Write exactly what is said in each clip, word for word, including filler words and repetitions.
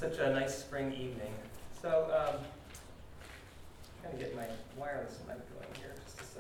such a nice spring evening. So, um, I'm going to get my wireless mic going here just a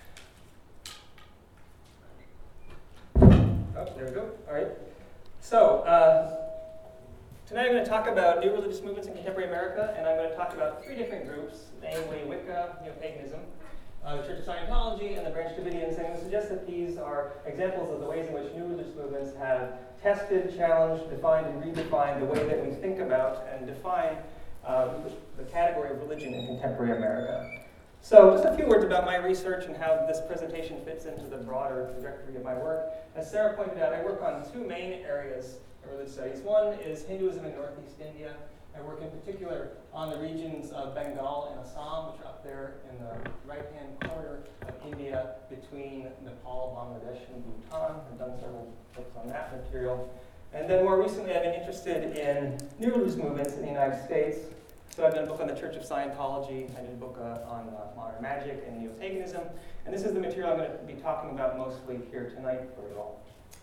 second. Oh, there we go. All right. So, uh, tonight I'm going to talk about new religious movements in contemporary America, and I'm going to talk about three different groups, namely Wicca, Neo-Paganism, uh, the Church of Scientology, and the Branch Davidians, and I'm going to suggest that these are examples of the ways in which new religious movements have tested, challenged, defined, and redefined the way that we think about and define uh, the category of religion in contemporary America. So just a few words about my research and how this presentation fits into the broader trajectory of my work. As Sarah pointed out, I work on two main areas of religious studies. One is Hinduism in Northeast India. I work in particular on the regions of Bengal and Assam, which are up there in the right-hand corner of India between Nepal, Bangladesh, and Bhutan. I've done several books on that material. And then more recently, I've been interested in new religious movements in the United States. So I've done a book on the Church of Scientology. I did a book uh, on uh, modern magic and neo-paganism. And this is the material I'm going to be talking about mostly here tonight for you all.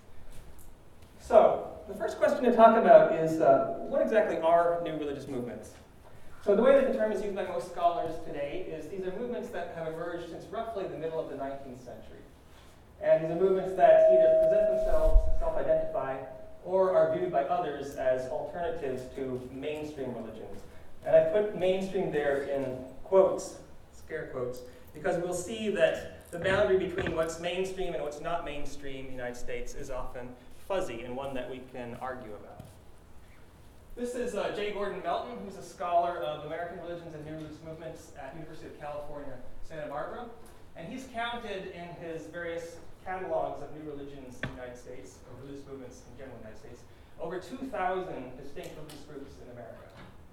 So, the first question to talk about is, uh, what exactly are new religious movements? So the way that the term is used by most scholars today is these are movements that have emerged since roughly the middle of the nineteenth century. And these are movements that either present themselves, self-identify, or are viewed by others as alternatives to mainstream religions. And I put mainstream there in quotes, scare quotes, because we'll see that the boundary between what's mainstream and what's not mainstream in the United States is often fuzzy and one that we can argue about. This is uh, J. Gordon Melton, who's a scholar of American religions and new religious movements at University of California, Santa Barbara. And he's counted in his various catalogs of new religions in the United States, or religious movements in general in the United States, over two thousand distinct religious groups in America.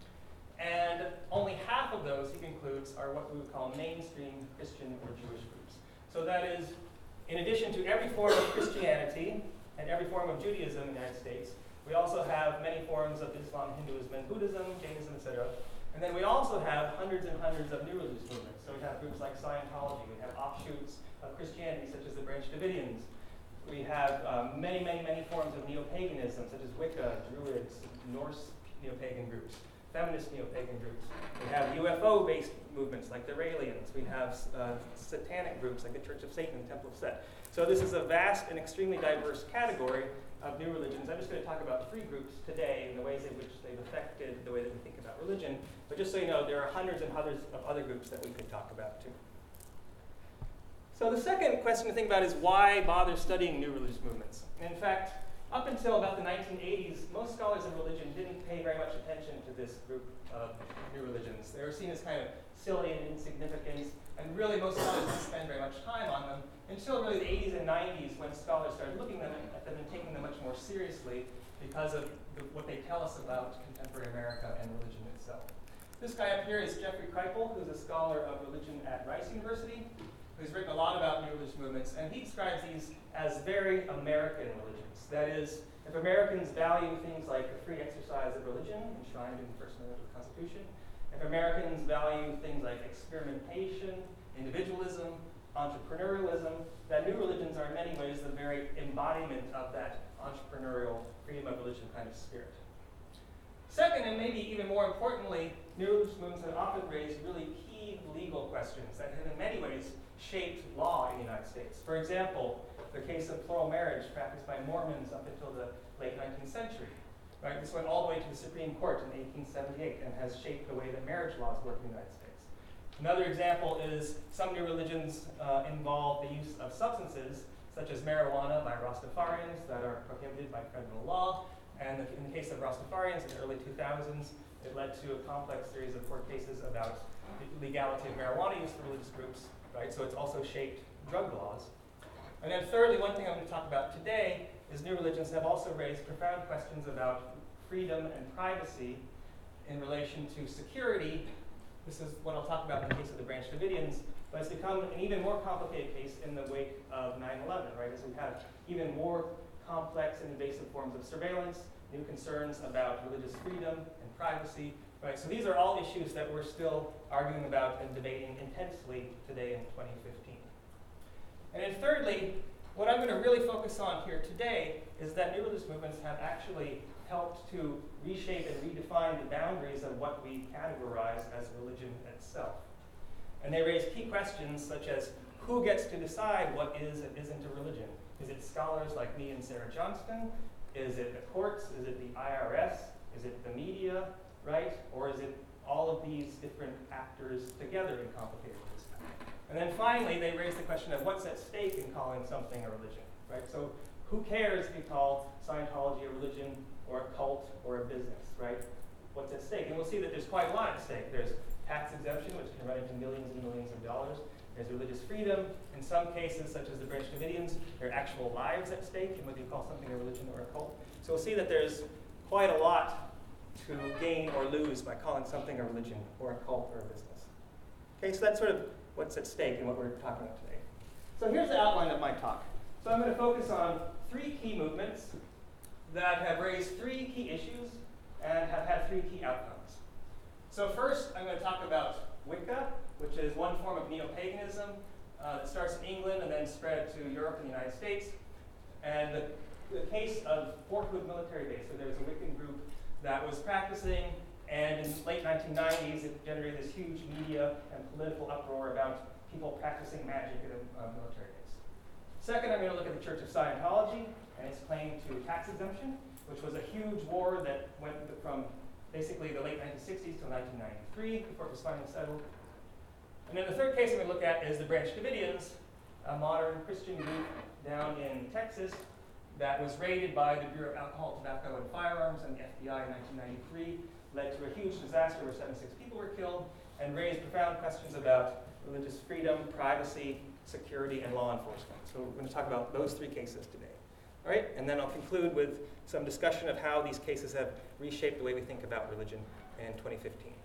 And only half of those, he concludes, are what we would call mainstream Christian or Jewish groups. So that is, in addition to every form of Christianity and every form of Judaism in the United States, we also have many forms of Islam, Hinduism, and Buddhism, Jainism, et cetera. And then we also have hundreds and hundreds of new religious movements. So we have groups like Scientology. We have offshoots of Christianity, such as the Branch Davidians. We have um, many, many, many forms of neo-paganism, such as Wicca, Druids, Norse neo-pagan groups, feminist neo-pagan groups. We have U F O-based movements like the Raelians. We have uh, satanic groups like the Church of Satan and Temple of Set. So this is a vast and extremely diverse category of new religions. I'm just going to talk about three groups today and the ways in which they've affected the way that we think about religion. But just so you know, there are hundreds and hundreds of other groups that we could talk about too. So the second question to think about is why bother studying new religious movements? And in fact, up until about the nineteen eighties, most scholars of religion didn't pay very much attention to this group of new religions. They were seen as kind of silly and insignificant, and really most scholars didn't spend very much time on them until really the eighties and nineties, when scholars started looking at them and taking them much more seriously because of the, what they tell us about contemporary America and religion itself. This guy up here is Jeffrey Kripal, who's a scholar of religion at Rice University, who's written a lot about new religious movements, and he describes these as very American religions. That is, if Americans value things like the free exercise of religion, enshrined in the First Amendment of the Constitution, if Americans value things like experimentation, individualism, entrepreneurialism, that new religions are in many ways the very embodiment of that entrepreneurial, freedom of religion kind of spirit. Second, and maybe even more importantly, new religious movements have often raised really key legal questions that have in many ways shaped law in the United States. For example, the case of plural marriage practiced by Mormons up until the late nineteenth century. Right? This went all the way to the Supreme Court in eighteen seventy-eight and has shaped the way that marriage laws work in the United States. Another example is some new religions uh, involve the use of substances, such as marijuana by Rastafarians that are prohibited by federal law. And in the case of Rastafarians in the early two thousands, it led to a complex series of court cases about the legality of marijuana use for religious groups. Right? So it's also shaped drug laws. And then thirdly, one thing I'm going to talk about today is new religions have also raised profound questions about freedom and privacy in relation to security. This is what I'll talk about in the case of the Branch Davidians, but it's become an even more complicated case in the wake of nine eleven, right? As we have even more complex and invasive forms of surveillance, new concerns about religious freedom and privacy, right? So these are all issues that we're still arguing about and debating intensely today in twenty fifteen. And then thirdly, what I'm going to really focus on here today is that new religious movements have actually helped to reshape and redefine the boundaries of what we categorize as religion itself. And they raise key questions such as who gets to decide what is and isn't a religion? Is it scholars like me and Sarah Johnston? Is it the courts? Is it the I R S? Is it the media, right? Or is it all of these different actors together in complicated ways? And then finally, they raise the question of what's at stake in calling something a religion, right? So who cares if you call Scientology a religion or a cult or a business, right? What's at stake? And we'll see that there's quite a lot at stake. There's tax exemption, which can run into millions and millions of dollars. There's religious freedom. In some cases, such as the Branch Davidians, there are actual lives at stake in whether you call something a religion or a cult. So we'll see that there's quite a lot to gain or lose by calling something a religion or a cult or a business. Okay, so that's sort of what's at stake and what we're talking about today. So here's the outline of my talk. So I'm going to focus on three key movements that have raised three key issues and have had three key outcomes. So first, I'm going to talk about Wicca, which is one form of neo-paganism uh, that starts in England and then spread to Europe and the United States. And the, the case of Fort Hood military base, so there was a Wiccan group that was practicing, and in the late nineteen nineties, it generated this huge media and political uproar about people practicing magic at a, a military base. Second, I'm going to look at the Church of Scientology and its claim to tax exemption, which was a huge war that went from basically the late nineteen sixties till nineteen ninety-three before it was finally settled. And then the third case I'm going to look at is the Branch Davidians, a modern Christian group down in Texas that was raided by the Bureau of Alcohol, Tobacco, and Firearms and the F B I in nineteen ninety-three, led to a huge disaster where seventy-six people were killed, and raised profound questions about religious freedom, privacy, security, and law enforcement. So we're going to talk about those three cases today. All right, and then I'll conclude with some discussion of how these cases have reshaped the way we think about religion in twenty fifteen.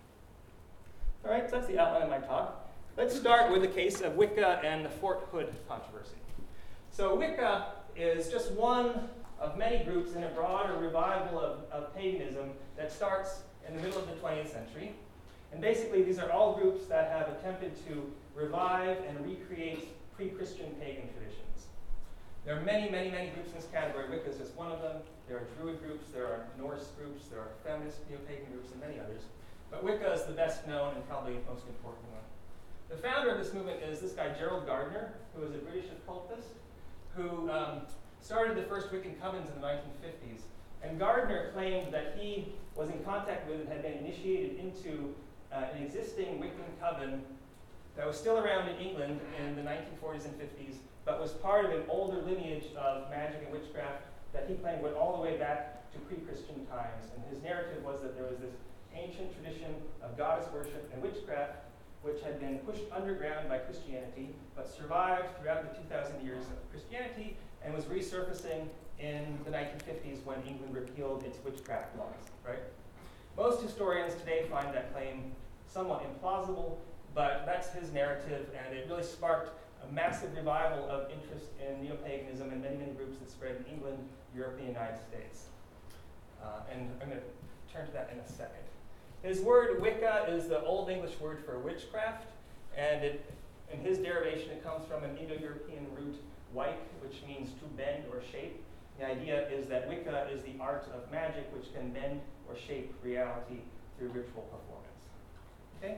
All right, so that's the outline of my talk. Let's start with the case of Wicca and the Fort Hood controversy. So Wicca is just one of many groups in a broader revival of, of paganism that starts in the middle of the twentieth century. And basically, these are all groups that have attempted to revive and recreate pre-Christian pagan traditions. There are many, many, many groups in this category. Wicca is just one of them. There are Druid groups, there are Norse groups, there are feminist neo-pagan groups, and many others. But Wicca is the best known and probably most important one. The founder of this movement is this guy, Gerald Gardner, who is a British occultist, who um, started the first Wiccan covens in the nineteen fifties. And Gardner claimed that he was in contact with and had been initiated into uh, an existing Wiccan coven that was still around in England in the nineteen forties and fifties, but was part of an older lineage of magic and witchcraft that he claimed went all the way back to pre-Christian times. And his narrative was that there was this ancient tradition of goddess worship and witchcraft which had been pushed underground by Christianity, but survived throughout the two thousand years of Christianity and was resurfacing in the nineteen fifties when England repealed its witchcraft laws, right? Most historians today find that claim somewhat implausible, but that's his narrative, and it really sparked a massive revival of interest in neo-paganism and many, many groups that spread in England, Europe, and the United States. Uh, and I'm going to turn to that in a second. His word Wicca is the Old English word for witchcraft, and it, in his derivation it comes from an Indo-European root, wike, which means to bend or shape. The idea is that Wicca is the art of magic which can bend or shape reality through ritual performance. Okay?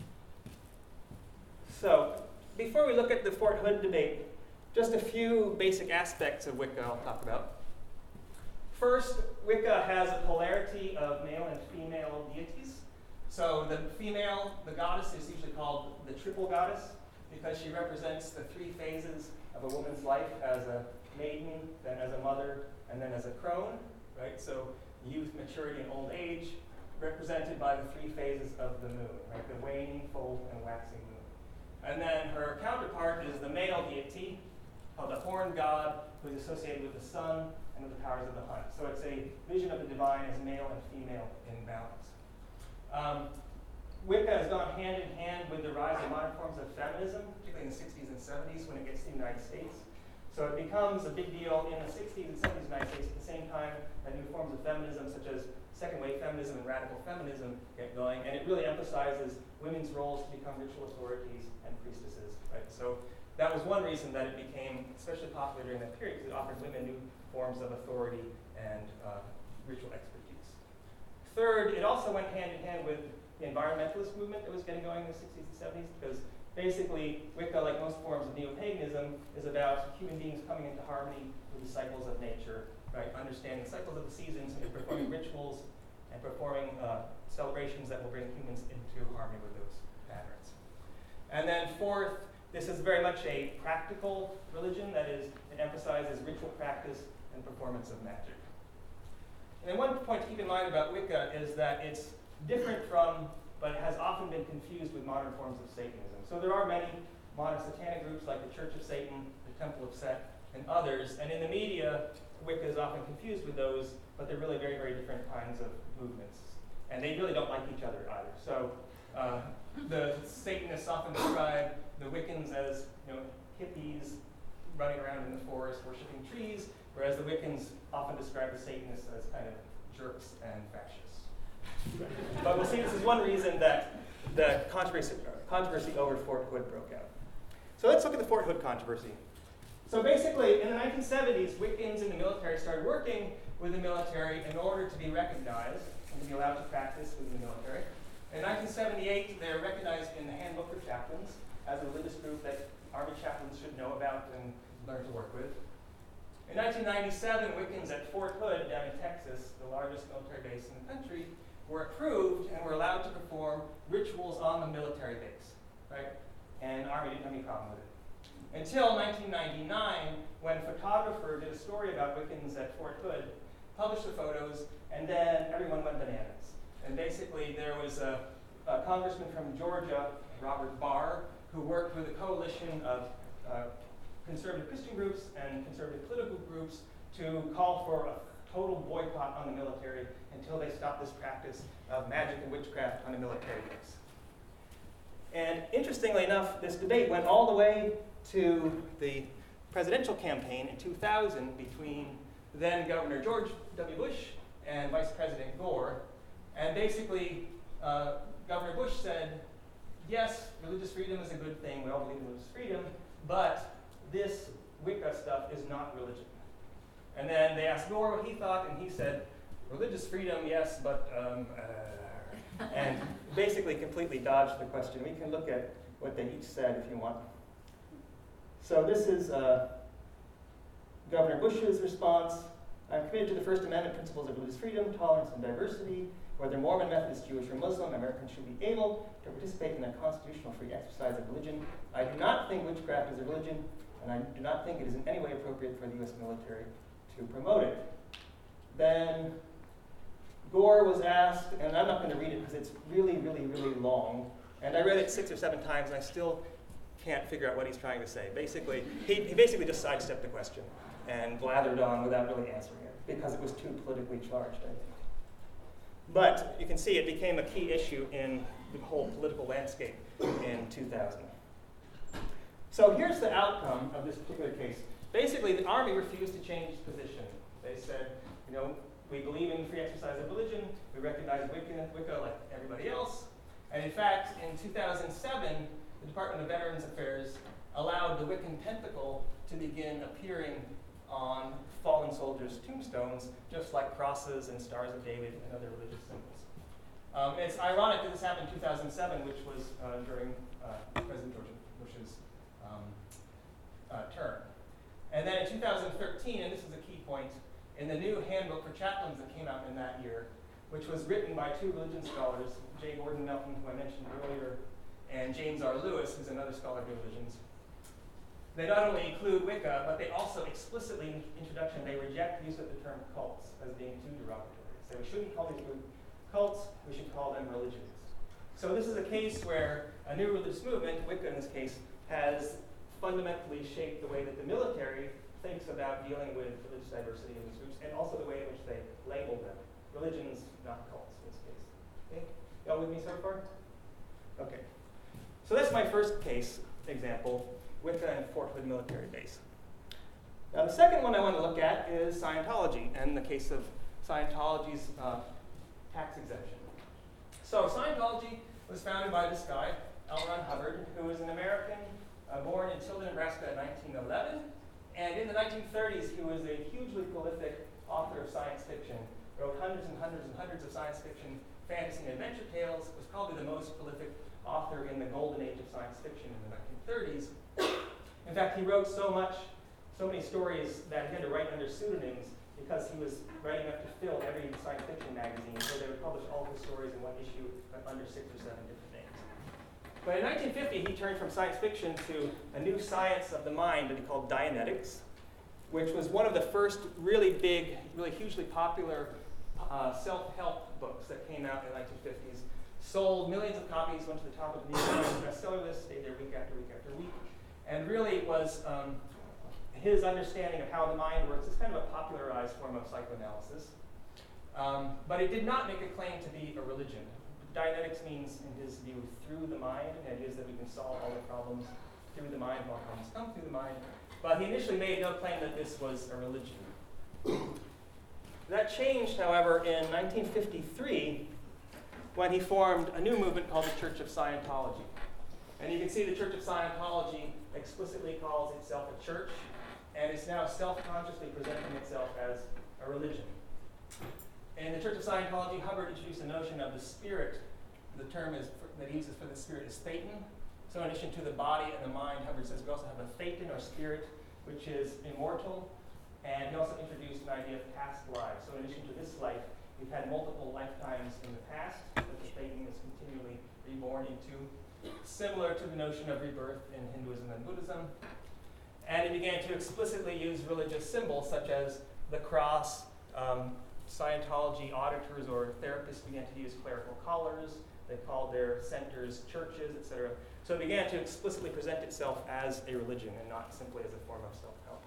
So, before we look at the Fort Hood debate, just a few basic aspects of Wicca I'll talk about. First, Wicca has a polarity of male and female deities. So the female, the goddess, is usually called the triple goddess because she represents the three phases of a woman's life as a maiden, then as a mother, and then as a crone, right? So youth, maturity, and old age, represented by the three phases of the moon, right? The waning, full, and waxing moon. And then her counterpart is the male deity, called the horned god, who is associated with the sun and with the powers of the hunt. So it's a vision of the divine as male and female in balance. Um, Wicca has gone hand in hand with the rise of modern forms of feminism, particularly in the sixties and seventies when it gets to the United States. So it becomes a big deal in the sixties and seventies United States at the same time that new forms of feminism, such as second wave feminism and radical feminism, get going. And it really emphasizes women's roles to become ritual authorities and priestesses, right? So that was one reason that it became especially popular during that period, because it offered women new forms of authority and uh, ritual expertise. Third, it also went hand in hand with the environmentalist movement that was getting going in the sixties and seventies, because basically Wicca, like most forms of neo-paganism, is about human beings coming into harmony with the cycles of nature, right? Understanding the cycles of the seasons and performing rituals and performing uh, celebrations that will bring humans into harmony with those patterns. And then fourth, this is very much a practical religion, that is, it emphasizes ritual practice and performance of magic. And one point to keep in mind about Wicca is that it's different from, but has often been confused with modern forms of Satanism. So there are many modern satanic groups like the Church of Satan, the Temple of Set, and others. And in the media, Wicca is often confused with those, but they're really very, very different kinds of movements. And they really don't like each other either. So uh, the Satanists often describe the Wiccans as, you know, hippies running around in the forest worshiping trees, whereas the Wiccans often describe the Satanists as kind of jerks and fascists. But we'll see this is one reason that the controversy, controversy over Fort Hood broke out. So let's look at the Fort Hood controversy. So basically, in the nineteen seventies, Wiccans in the military started working with the military in order to be recognized and to be allowed to practice within the military. In nineteen seventy-eight, they're recognized in the Handbook for Chaplains as a religious group that Army chaplains should know about and learn to work with. In nineteen ninety-seven, Wiccans at Fort Hood down in Texas, the largest military base in the country, were approved and were allowed to perform rituals on the military base, right? And Army didn't have any problem with it. Until nineteen ninety-nine, when a photographer did a story about Wiccans at Fort Hood, published the photos, and then everyone went bananas. And basically, there was a, a congressman from Georgia, Robert Barr, who worked with a coalition of uh, conservative Christian groups and conservative political groups to call for a total boycott on the military until they stopped this practice of magic and witchcraft on a military base. And interestingly enough, this debate went all the way to the presidential campaign in two thousand between then Governor George W. Bush and Vice President Gore. And basically, uh, Governor Bush said, yes, religious freedom is a good thing, we all believe in religious freedom, but this Wicca stuff is not religion. And then they asked Gore what he thought, and he said, religious freedom, yes, but, um, uh, and basically completely dodged the question. We can look at what they each said if you want. So this is uh, Governor Bush's response. I'm committed to the First Amendment principles of religious freedom, tolerance, and diversity. Whether Mormon, Methodist, Jewish, or Muslim, Americans should be able to participate in a constitutional free exercise of religion. I do not think witchcraft is a religion, and I do not think it is in any way appropriate for the U S military to promote it. Then Gore was asked, and I'm not going to read it because it's really, really, really long, and I read it six or seven times, and I still can't figure out what he's trying to say. Basically, he, he basically just sidestepped the question and blathered on without really answering it because it was too politically charged, I think. But you can see it became a key issue in the whole political landscape in two thousand. So here's the outcome of this particular case. Basically, the Army refused to change its position. They said, you know, we believe in free exercise of religion. We recognize Wicca, Wicca like everybody else. And in fact, in two thousand seven, the Department of Veterans Affairs allowed the Wiccan tentacle to begin appearing on fallen soldiers' tombstones, just like crosses and stars of David and other religious symbols. Um, it's ironic that this happened in two thousand seven, which was uh, during uh, President George Bush's um, uh, term. And then in two thousand thirteen, and this is a key point, in the new Handbook for Chaplains that came out in that year, which was written by two religion scholars, J. Gordon Melton, who I mentioned earlier, and James R. Lewis, who's another scholar of religions. They not only include Wicca, but they also explicitly, in the introduction, they reject the use of the term cults as being too derogatory. So we shouldn't call these cults, we should call them religions. So this is a case where a new religious movement, Wicca in this case, has fundamentally shaped the way that the military thinks about dealing with religious diversity in these groups, and also the way in which they label them. Religions, not cults in this case. Okay? Y'all with me so far? Okay. So that's my first case example, Wicca and Fort Hood military base. Now the second one I want to look at is Scientology, and the case of Scientology's uh, tax exemption. So Scientology was founded by this guy, L. Ron Hubbard, who was an American uh, born in Tilden, Nebraska in nineteen eleven. And in the nineteen thirties, he was a hugely prolific author of science fiction, wrote hundreds and hundreds and hundreds of science fiction, fantasy, and adventure tales, was probably the most prolific author in the golden age of science fiction in the nineteen thirties. In fact, he wrote so much, so many stories that he had to write under pseudonyms because he was writing enough to fill every science fiction magazine, so they would publish all his stories in one issue under six or seven different names. But in nineteen fifty, he turned from science fiction to a new science of the mind that he called Dianetics, which was one of the first really big, really hugely popular uh, self-help books that came out in the nineteen fifties. Sold millions of copies, went to the top of the New York Times bestseller list, stayed there week after week after week, and really was um, his understanding of how the mind works. It's kind of a popularized form of psychoanalysis. Um, but it did not make a claim to be a religion. Dianetics means, in his view, through the mind, and it is that we can solve all the problems through the mind, all problems come through the mind. But he initially made no claim that this was a religion. That changed, however, in nineteen fifty-three, when he formed a new movement called the Church of Scientology. And you can see the Church of Scientology explicitly calls itself a church, and is now self-consciously presenting itself as a religion. In the Church of Scientology, Hubbard introduced the notion of the spirit. The term is for, that he uses for the spirit is thetan. So in addition to the body and the mind, Hubbard says we also have a thetan, or spirit, which is immortal. And he also introduced an idea of past lives. So in addition to this life, we've had multiple lifetimes in the past that the thetan is continually reborn into, similar to the notion of rebirth in Hinduism and Buddhism. And he began to explicitly use religious symbols such as the cross. Um, Scientology auditors or therapists began to use clerical collars. They called their centers churches, et cetera. So it began to explicitly present itself as a religion and not simply as a form of self-help.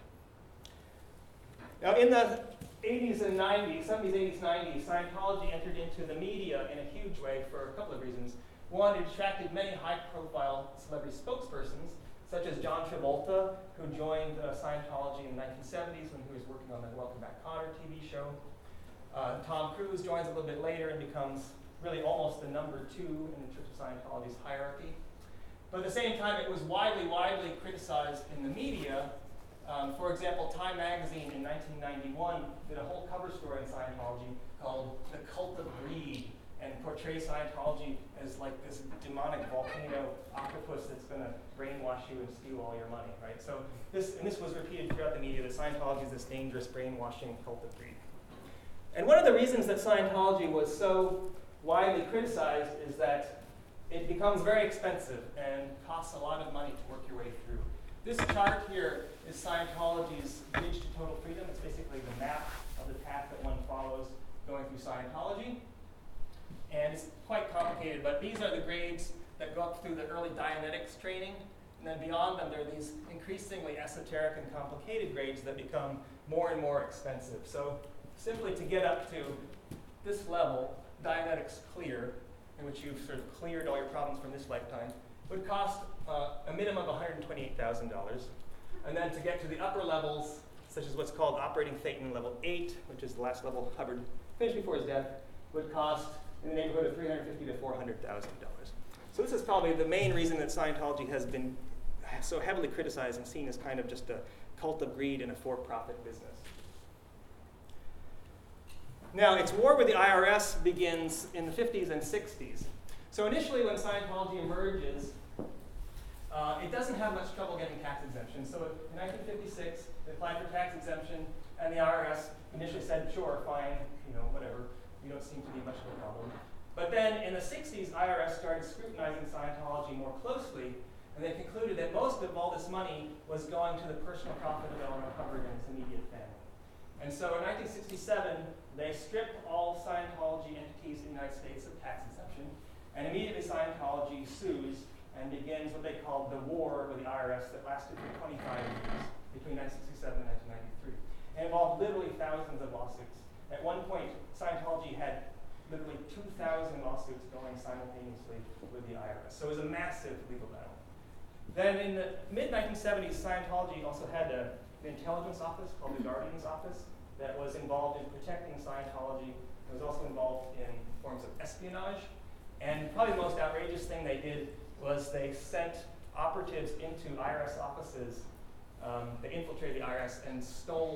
Now, in the eighties and nineties, seventies, eighties, nineties, Scientology entered into the media in a huge way for a couple of reasons. One, it attracted many high-profile celebrity spokespersons, such as John Travolta, who joined uh, Scientology in the nineteen seventies when he was working on the Welcome Back, Kotter T V show. Uh, Tom Cruise joins a little bit later and becomes really almost the number two in the Church of Scientology's hierarchy. But at the same time, it was widely, widely criticized in the media. Um, for example, Time magazine in nineteen ninety-one did a whole cover story on Scientology called The Cult of Greed, and portrays Scientology as like this demonic volcano octopus that's going to brainwash you and steal all your money, right? So this, and this was repeated throughout the media, that Scientology is this dangerous brainwashing cult of greed. And one of the reasons that Scientology was so widely criticized is that it becomes very expensive and costs a lot of money to work your way through. This chart here is Scientology's Bridge to Total Freedom. It's basically the map of the path that one follows going through Scientology. And it's quite complicated, but these are the grades that go up through the early Dianetics training. And then beyond them, there are these increasingly esoteric and complicated grades that become more and more expensive. So simply to get up to this level, Dianetics Clear, in which you've sort of cleared all your problems from this lifetime, would cost uh, a minimum of one hundred twenty-eight thousand dollars. And then to get to the upper levels, such as what's called Operating Thetan Level eight, which is the last level Hubbard finished before his death, would cost in the neighborhood of three hundred fifty thousand to four hundred thousand dollars. So this is probably the main reason that Scientology has been so heavily criticized and seen as kind of just a cult of greed and a for-profit business. Now, its war with the I R S begins in the fifties and sixties. So initially, when Scientology emerges, uh, it doesn't have much trouble getting tax exemption. So in nineteen fifty-six, they applied for tax exemption, and the I R S initially said, sure, fine, you know, whatever. You don't seem to be much of a problem. But then in the sixties, I R S started scrutinizing Scientology more closely, and they concluded that most of all this money was going to the personal profit of L. Ron Hubbard and his immediate family. And so in nineteen sixty-seven, they stripped all Scientology entities in the United States of tax exemption, and immediately Scientology sues and begins what they called the war with the I R S that lasted for twenty-five years, between nineteen sixty-seven and nineteen ninety-three, and involved literally thousands of lawsuits. At one point, Scientology had literally two thousand lawsuits going simultaneously with the I R S. So it was a massive legal battle. Then in the mid nineteen seventies, Scientology also had a, an intelligence office called the Guardian's Office that was involved in protecting Scientology. It was also involved in forms of espionage. And probably the most outrageous thing they did was they sent operatives into I R S offices. Um, they infiltrated the I R S and stole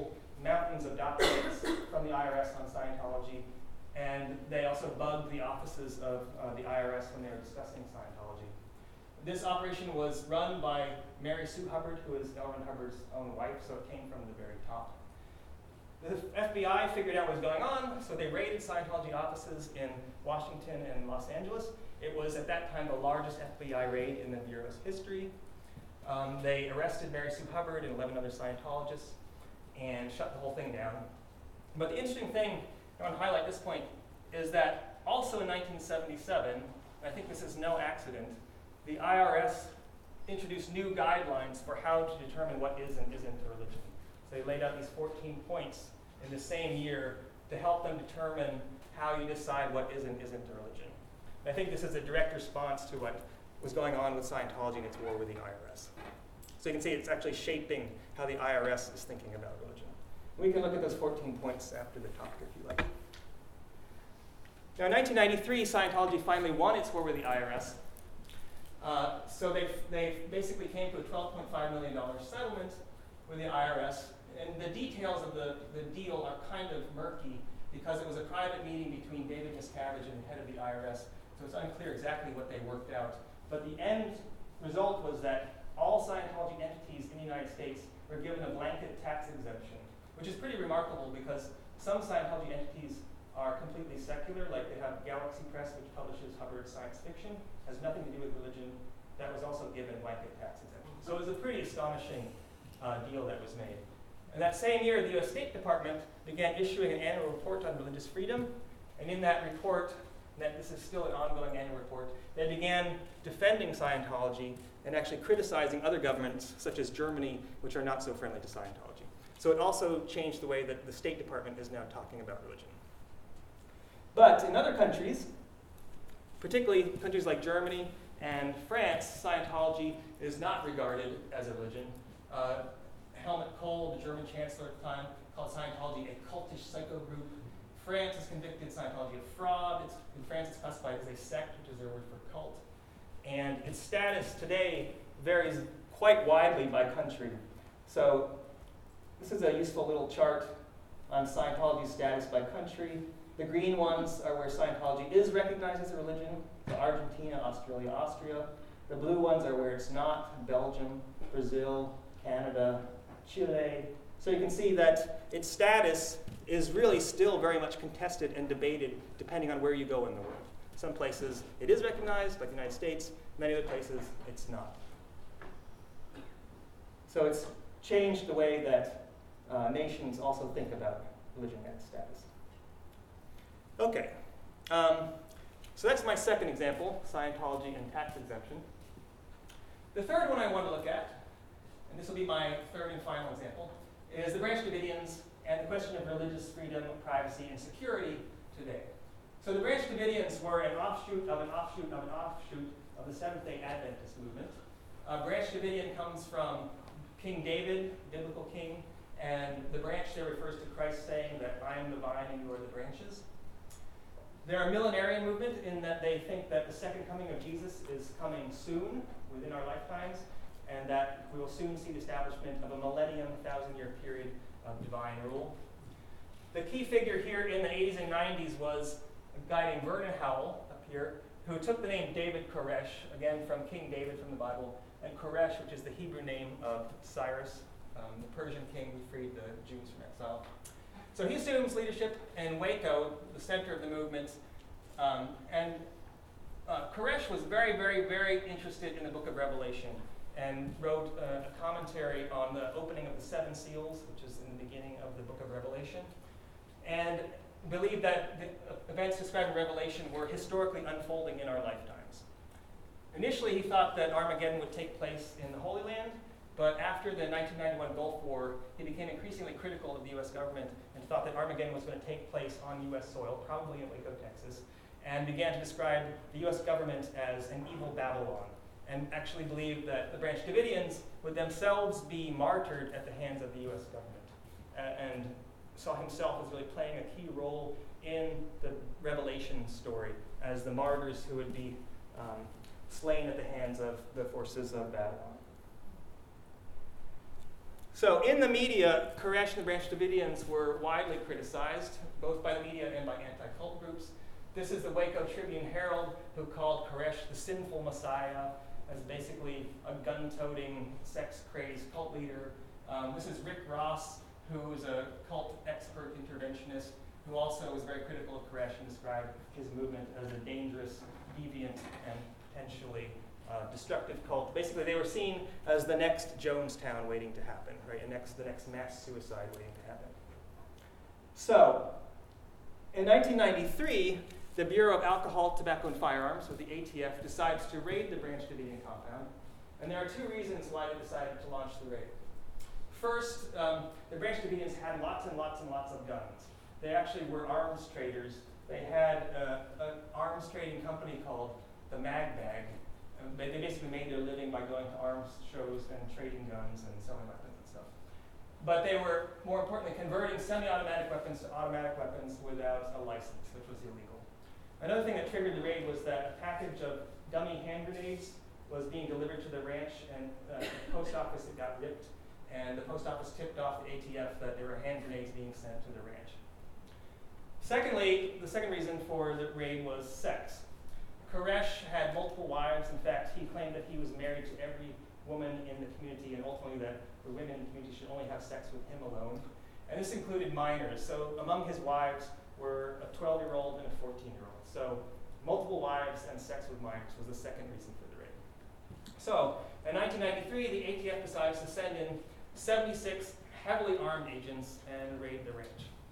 mountains of documents from the I R S on Scientology, and they also bugged the offices of uh, the I R S when they were discussing Scientology. This operation was run by Mary Sue Hubbard, who is L. Ron Hubbard's own wife, so it came from the very top. The F B I figured out what was going on, so they raided Scientology offices in Washington and Los Angeles. It was at that time the largest F B I raid in the Bureau's history. Um, they arrested Mary Sue Hubbard and eleven other Scientologists and shut the whole thing down. But the interesting thing I want to highlight at this point is that also in nineteen seventy-seven, and I think this is no accident, the I R S introduced new guidelines for how to determine what is and isn't a religion. So they laid out these fourteen points in the same year to help them determine how you decide what is and isn't a religion. And I think this is a direct response to what was going on with Scientology and its war with the I R S. So you can see it's actually shaping how the I R S is thinking about religion. We can look at those fourteen points after the talk if you like. Now in nineteen ninety-three, Scientology finally won its war with the I R S. Uh, so they, they basically came to a twelve point five million dollars settlement with the I R S. And the details of the, the deal are kind of murky because it was a private meeting between David Miscavige and the head of the I R S. So it's unclear exactly what they worked out. But the end result was that all Scientology entities in the United States were given a blanket tax exemption, which is pretty remarkable because some Scientology entities are completely secular, like they have Galaxy Press, which publishes Hubbard science fiction, has nothing to do with religion. That was also given blanket tax exemption. So it was a pretty astonishing uh, deal that was made. And that same year, the U S State Department began issuing an annual report on religious freedom, and in that report, that this is still an ongoing annual report, they began defending Scientology and actually criticizing other governments, such as Germany, which are not so friendly to Scientology. So it also changed the way that the State Department is now talking about religion. But in other countries, particularly countries like Germany and France, Scientology is not regarded as a religion. Uh, Helmut Kohl, the German chancellor at the time, called Scientology a cultish psycho-group. France has convicted Scientology of fraud. It's, in France, it's classified as a sect, which is their word for cult. And its status today varies quite widely by country. So this is a useful little chart on Scientology's status by country. The green ones are where Scientology is recognized as a religion, so Argentina, Australia, Austria. The blue ones are where it's not, Belgium, Brazil, Canada, Chile. So you can see that its status is really still very much contested and debated depending on where you go in the world. Some places it is recognized, like the United States. Many other places it's not. So it's changed the way that uh, nations also think about religion and status. Okay, um, so that's my second example, Scientology and tax exemption. The third one I want to look at, and this will be my third and final example, is the Branch Davidians and the question of religious freedom, privacy, and security today. So the Branch Davidians were an offshoot of an offshoot of an offshoot of the Seventh-day Adventist movement. Uh, Branch Davidian comes from King David, biblical king, and the branch there refers to Christ saying that I am the vine and you are the branches. They're a millenarian movement in that they think that the second coming of Jesus is coming soon, within our lifetimes, and that we will soon see the establishment of a millennium, thousand-year period of divine rule. The key figure here in the eighties and nineties was a guy named Vernon Howell, up here, who took the name David Koresh, again from King David from the Bible, and Koresh, which is the Hebrew name of Cyrus, um, the Persian king who freed the Jews from exile. So he assumes leadership in Waco, the center of the movement, um, and uh, Koresh was very, very, very interested in the book of Revelation and wrote uh, a commentary on the opening of the seven seals, which is in the beginning of the book of Revelation, and believed that the events described in Revelation were historically unfolding in our lifetimes. Initially, he thought that Armageddon would take place in the Holy Land, but after the nineteen ninety-one Gulf War, he became increasingly critical of the U S government and thought that Armageddon was going to take place on U S soil, probably in Waco, Texas, and began to describe the U S government as an evil Babylon, and actually believed that the Branch Davidians would themselves be martyred at the hands of the U S government, uh, and saw himself as really playing a key role in the Revelation story as the martyrs who would be um, slain at the hands of the forces of Babylon. So in the media, Koresh and the Branch Davidians were widely criticized, both by the media and by anti-cult groups. This is the Waco Tribune Herald, who called Koresh the sinful messiah, as basically a gun-toting, sex-crazed cult leader. Um, this is Rick Ross, who is a cult expert interventionist, who also was very critical of Koresh and described his movement as a dangerous, deviant, and potentially uh, destructive cult. Basically, they were seen as the next Jonestown waiting to happen, right? And next, the next mass suicide waiting to happen. So, in nineteen ninety-three, the Bureau of Alcohol, Tobacco, and Firearms, or the A T F, decides to raid the Branch Davidian compound. And there are two reasons why they decided to launch the raid. First, um, the Branch Davidians had lots and lots and lots of guns. They actually were arms traders. They had uh, an arms trading company called the Mag Bag. Um, they, they basically made their living by going to arms shows and trading guns and selling weapons and stuff. But they were, more importantly, converting semi-automatic weapons to automatic weapons without a license, which was illegal. Another thing that triggered the raid was that a package of dummy hand grenades was being delivered to the ranch, and uh, the post office had got ripped, and the post office tipped off the A T F that there were hand grenades being sent to the ranch. Secondly, the second reason for the raid was sex. Koresh had multiple wives. In fact, he claimed that he was married to every woman in the community, and ultimately that the women in the community should only have sex with him alone. And this included minors. So among his wives were a twelve-year-old and a fourteen-year-old. So multiple wives and sex with minors was the second reason for the raid. So in nineteen ninety-three, the A T F decides to send in seventy-six heavily armed agents and raid the ranch.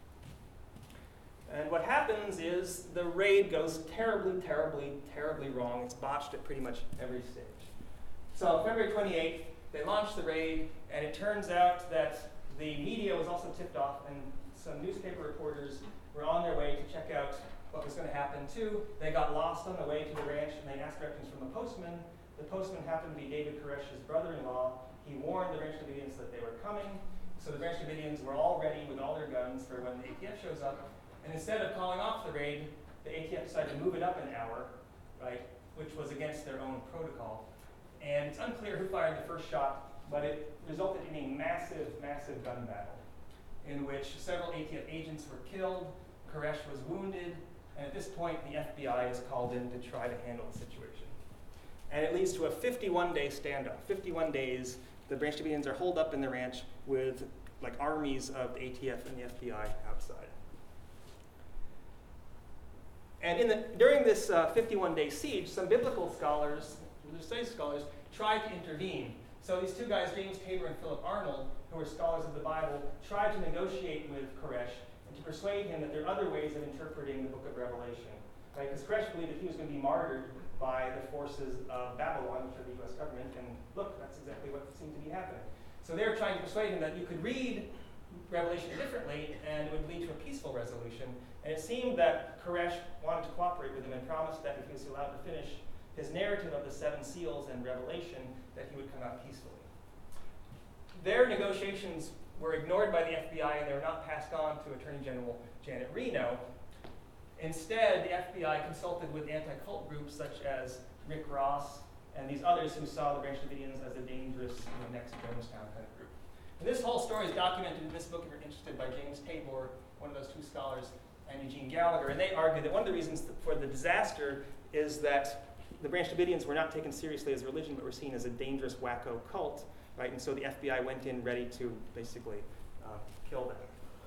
And what happens is the raid goes terribly, terribly, terribly wrong. It's botched at pretty much every stage. So on February twenty-eighth, they launched the raid, and it turns out that the media was also tipped off, and some newspaper reporters were on their way to check out what was going to happen too. They got lost on the way to the ranch, and they asked directions from the postman. The postman happened to be David Koresh's brother-in-law. He warned the Branch Davidians that they were coming. So the Branch Davidians were all ready with all their guns for when the A T F shows up. And instead of calling off the raid, the A T F decided to move it up an hour, right, which was against their own protocol. And it's unclear who fired the first shot, but it resulted in a massive, massive gun battle in which several A T F agents were killed, Koresh was wounded, and at this point, the F B I is called in to try to handle the situation. And it leads to a fifty-one day standoff. fifty-one days, the Branch Davidians are holed up in the ranch with like armies of the A T F and the F B I outside. And in the, during this uh, fifty-one day siege, some biblical scholars, religious studies scholars, tried to intervene. So these two guys, James Tabor and Philip Arnold, who were scholars of the Bible, tried to negotiate with Koresh and to persuade him that there are other ways of interpreting the book of Revelation. Right? Because Koresh believed that he was going to be martyred by the forces of Babylon, which are the U S government, and look, that's exactly what seemed to be happening. So they were trying to persuade him that you could read Revelation differently, and it would lead to a peaceful resolution. And it seemed that Koresh wanted to cooperate with him and promised that if he was allowed to finish his narrative of the seven seals and Revelation, that he would come out peacefully. Their negotiations were ignored by the F B I, and they were not passed on to Attorney General Janet Reno. Instead, the F B I consulted with anti-cult groups such as Rick Ross and these others who saw the Branch Davidians as a dangerous, you know, next Jonestown kind of group. And this whole story is documented in this book, if you're interested, by James Tabor, one of those two scholars, and Eugene Gallagher. And they argue that one of the reasons for the disaster is that the Branch Davidians were not taken seriously as a religion, but were seen as a dangerous, wacko cult, right? And so the F B I went in ready to basically uh, kill them.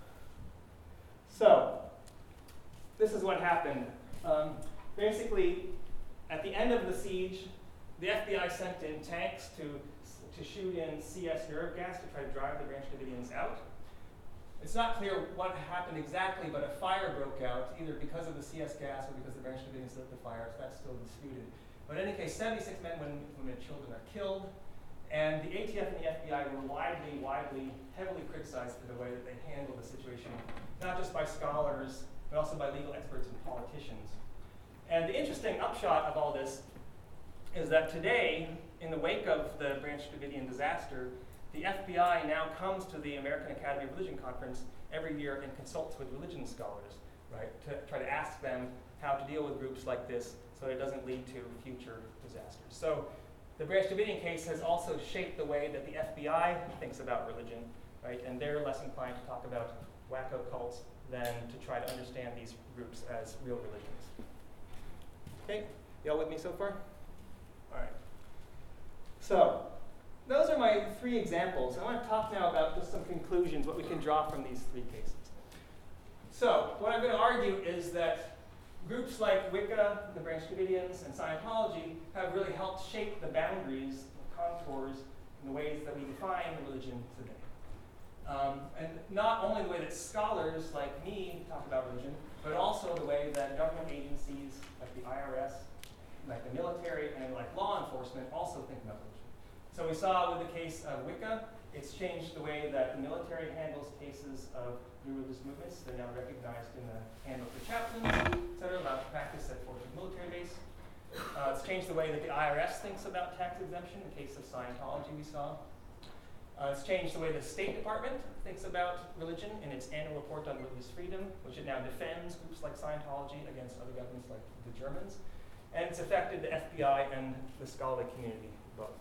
So, this is what happened. Um, basically, at the end of the siege, the F B I sent in tanks to, to shoot in C S nerve gas to try to drive the Branch Davidians out. It's not clear what happened exactly, but a fire broke out, either because of the C S gas or because the Branch Davidians lit the fire, so that's still disputed. But in any case, seventy-six men, women, and children are killed, and the A T F and the F B I were widely, widely, heavily criticized for the way that they handled the situation, not just by scholars, but also by legal experts and politicians. And the interesting upshot of all this is that today, in the wake of the Branch Davidian disaster, the F B I now comes to the American Academy of Religion Conference every year and consults with religion scholars, right, to try to ask them how to deal with groups like this so that it doesn't lead to future disasters. So The Branch Davidian case has also shaped the way that the F B I thinks about religion, right? And they're less inclined to talk about wacko cults than to try to understand these groups as real religions. Okay, y'all with me so far? All right. So, those are my three examples. I want to talk now about just some conclusions, what we can draw from these three cases. So, what I'm going to argue is that groups like Wicca, the Branch Davidians, and Scientology have really helped shape the boundaries, the contours, and the ways that we define religion today. Um, and not only the way that scholars like me talk about religion, but also the way that government agencies like the I R S, like the military, and like law enforcement also think about religion. So we saw with the case of Wicca, it's changed the way that the military handles cases of new religious movements. They're now recognized in the handbook for chaplains, et cetera, allowed to practice at Fort Hood military base. Uh, it's changed the way that the I R S thinks about tax exemption. In the case of Scientology, we saw. Uh, it's changed the way the State Department thinks about religion in its annual report on religious freedom, which it now defends groups like Scientology against other governments like the Germans. And it's affected the F B I and the scholarly community both.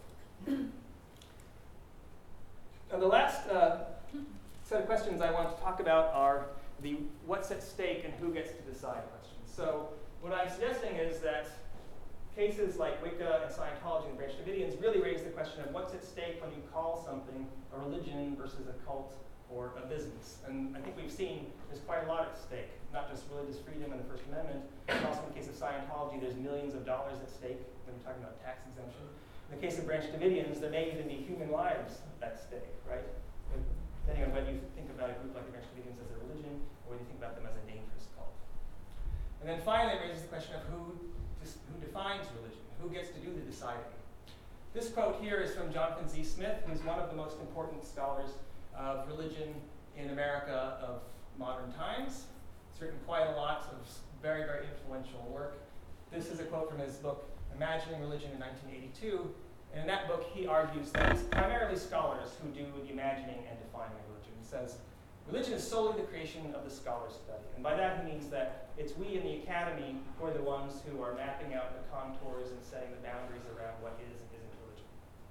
Now, the last uh, set of questions I want to talk about are the what's at stake and who gets to decide questions. So what I'm suggesting is that cases like Wicca and Scientology and Branch Davidians really raise the question of what's at stake when you call something a religion versus a cult or a business. And I think we've seen there's quite a lot at stake, not just religious freedom and the First Amendment, but also in the case of Scientology, there's millions of dollars at stake when you're talking about tax exemption. In the case of Branch Davidians, there may even be human lives at stake, right? Depending on whether you think about a group like the Branch Davidians as a religion, or whether you think about them as a dangerous cult. And then finally, it raises the question of who, who defines religion, who gets to do the deciding. This quote here is from Jonathan Z. Smith, who's one of the most important scholars of religion in America of modern times. He's written quite a lot of very, very influential work. This is a quote from his book, Imagining Religion in nineteen eighty-two. And in that book, he argues that it's primarily scholars who do the imagining and defining of religion. He says, religion is solely the creation of the scholar's study. And by that he means that it's we in the academy who are the ones who are mapping out the contours and setting the boundaries around what is and isn't religion.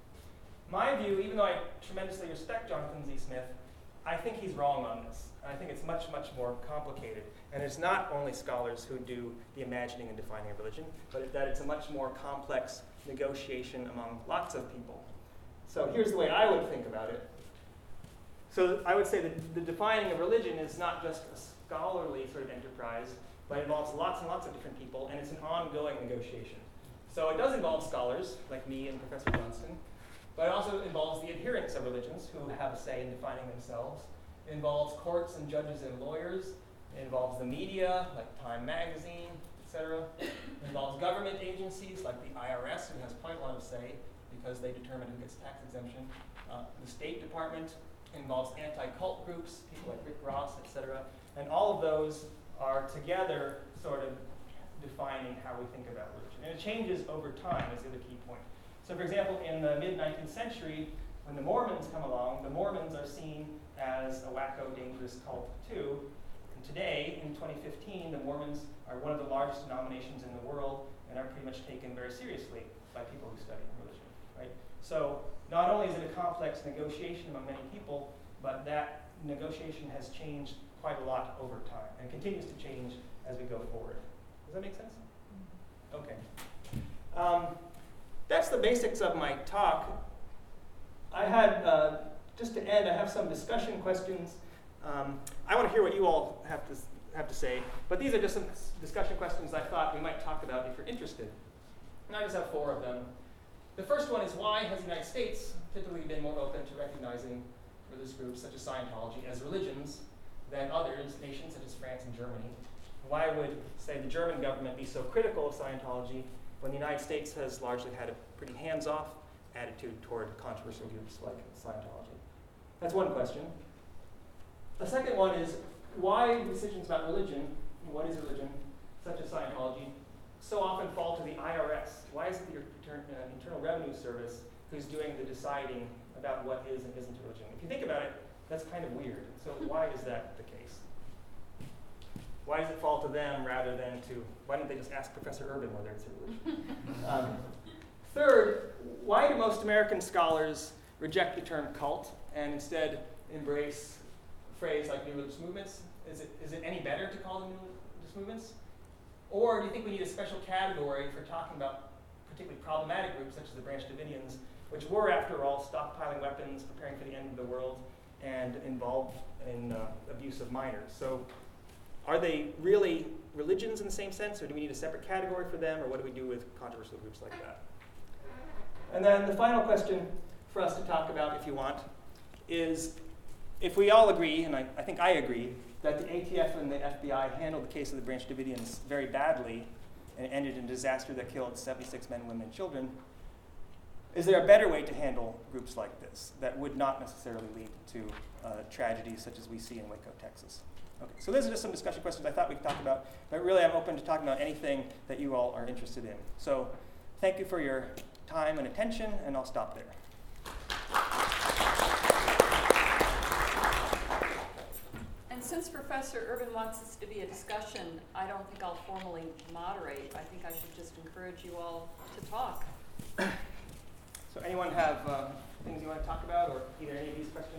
My view, even though I tremendously respect Jonathan Z. Smith, I think he's wrong on this. I think it's much, much more complicated. And it's not only scholars who do the imagining and defining of religion, but that it's a much more complex negotiation among lots of people. So here's the way I would think about it. So I would say that the defining of religion is not just a scholarly sort of enterprise, but it involves lots and lots of different people, and it's an ongoing negotiation. So it does involve scholars, like me and Professor Johnston, but it also involves the adherents of religions who have a say in defining themselves. It involves courts and judges and lawyers. It involves the media, like Time Magazine, et cetera. It involves government agencies, like the I R S, who has quite a lot of say because they determine who gets tax exemption. Uh, the State Department involves anti-cult groups, people like Rick Ross, et cetera. And all of those are together sort of defining how we think about religion. And it changes over time, is the other key point. So for example, in the mid-nineteenth century, when the Mormons come along, the Mormons are seen as a wacko, dangerous cult too. And today, in twenty fifteen, the Mormons are one of the largest denominations in the world and are pretty much taken very seriously by people who study religion, right? So not only is it a complex negotiation among many people, but that negotiation has changed quite a lot over time and continues to change as we go forward. Does that make sense? Okay. Um, that's the basics of my talk. I had, uh, just to end, I have some discussion questions. Um, I want to hear what you all have to have to say, but these are just some discussion questions I thought we might talk about if you're interested. And I just have four of them. The first one is, why has the United States typically been more open to recognizing religious groups such as Scientology as religions than others, nations such as France and Germany? Why would, say, the German government be so critical of Scientology when the United States has largely had a pretty hands-off attitude toward controversial groups like Scientology? That's one question. The second one is, why decisions about religion, what is religion, such as Scientology, so often fall to the I R S? Why is it the Return, uh, Internal Revenue Service who's doing the deciding about what is and isn't religion? If you think about it, that's kind of weird. So why is that the case? Why does it fall to them rather than to, why don't they just ask Professor Urban whether it's a religion? um, Third, why do most American scholars reject the term cult and instead embrace a phrase like new religious movements? Is it, is it any better to call them new religious movements? Or do you think we need a special category for talking about particularly problematic groups such as the Branch Davidians, which were, after all, stockpiling weapons, preparing for the end of the world, and involved in uh, abuse of minors? So are they really religions in the same sense, or do we need a separate category for them, or what do we do with controversial groups like that? And then the final question for us to talk about, if you want, is if we all agree, and I, I think I agree, that the A T F and the F B I handled the case of the Branch Davidians very badly and it ended in a disaster that killed seventy-six men, women, and children, is there a better way to handle groups like this that would not necessarily lead to uh, tragedies such as we see in Waco, Texas? Okay, so those are just some discussion questions I thought we could talk about, but really I'm open to talking about anything that you all are interested in. So thank you for your time and attention, and I'll stop there. And since Professor Urban wants this to be a discussion, I don't think I'll formally moderate. I think I should just encourage you all to talk. So anyone have uh, things you want to talk about, or either any of these questions?